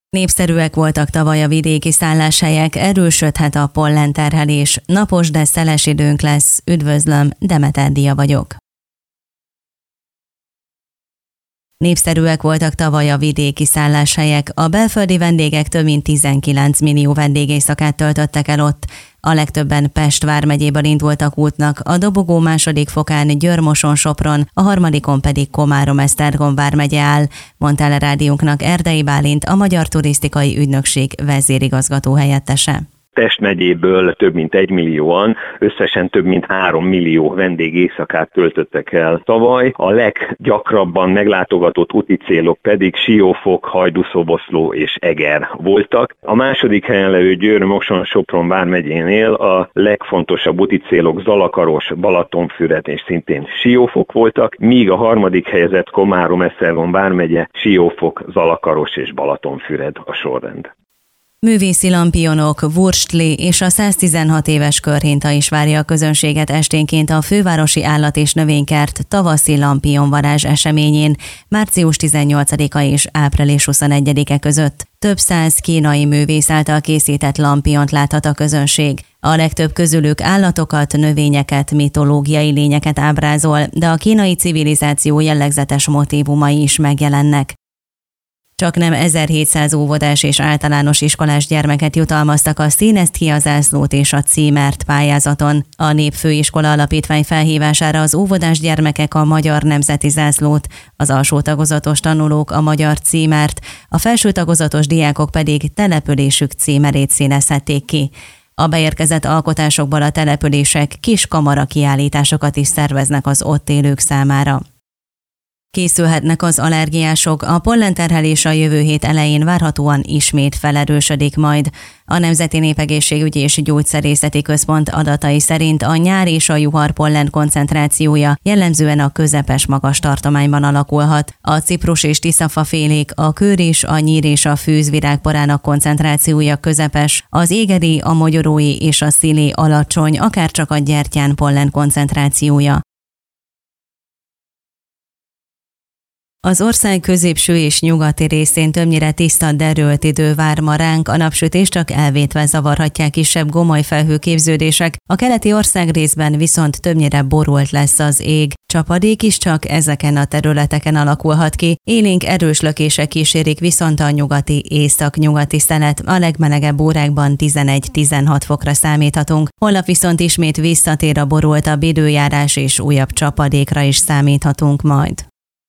Népszerűek voltak tavaly a vidéki szálláshelyek, erősödhet a pollenterhelés, napos, de szeles időnk lesz. Üdvözlöm, Demeter Dia vagyok. Népszerűek voltak tavaly a vidéki szálláshelyek, a belföldi vendégek több mint 19 millió vendégészakát töltöttek el ott. A legtöbben Pest vármegyéből indultak útnak, a dobogó második fokán Győr-Moson-Sopron, a harmadikon pedig Komárom-Esztergom vármegye áll, mondta el a rádiónknak Erdei Bálint, a Magyar Turisztikai Ügynökség vezérigazgató helyettese. Pest megyéből több mint 1 millióan, összesen több mint 3 millió vendégészakát töltöttek el tavaly. A leggyakrabban meglátogatott úti célok pedig Siófok, Hajdúszoboszló és Eger voltak. A második helyen levő Győr-Moson-Sopron vármegyénél a legfontosabb úti célok Zalakaros, Balatonfüred és szintén Siófok voltak, míg a harmadik helyezett Komárom-Esztergom vármegye Siófok, Zalakaros és Balatonfüred a sorrend. Művészi lampionok, Wurstli és a 116 éves körhinta is várja a közönséget esténként a Fővárosi Állat- és Növénykert tavaszi lampionvarázs eseményén március 18-a és április 21-e között. Több száz kínai művész által készített lampiont láthat a közönség. A legtöbb közülük állatokat, növényeket, mitológiai lényeket ábrázol, de a kínai civilizáció jellegzetes motívumai is megjelennek. Csaknem 1700 óvodás és általános iskolás gyermeket jutalmaztak a Színezt ki a zászlót és a címert pályázaton. A Népfőiskola Alapítvány felhívására az óvodás gyermekek a magyar nemzeti zászlót, az alsó tagozatos tanulók a magyar címert, a felső tagozatos diákok pedig településük címerét színezhették ki. A beérkezett alkotásokból a települések kis kamara kiállításokat is szerveznek az ott élők számára. Készülhetnek az allergiások, a pollenterhelés a jövő hét elején várhatóan ismét felerősödik majd. A Nemzeti Népegészségügyi és Gyógyszerészeti Központ adatai szerint a nyár és a juhar pollen koncentrációja jellemzően a közepes magas tartományban alakulhat. A ciprus és tiszafafélék, a kőris, a nyír és a fűz virágporának koncentrációja közepes, az égeri, a mogyorói és a szilé alacsony, akárcsak a gyertyán pollen koncentrációja. Az ország középső és nyugati részén többnyire tiszta, derült idő vár ma ránk, a napsütés csak elvétve zavarhatják kisebb gomoly felhőképződések, a keleti országrészben viszont többnyire borult lesz az ég. Csapadék is csak ezeken a területeken alakulhat ki, élénk erős lökések kísérik viszont a nyugati, észak-nyugati szelet, a legmelegebb órákban 11-16 fokra számíthatunk. Holnap viszont ismét visszatér a borultabb időjárás és újabb csapadékra is számíthatunk majd.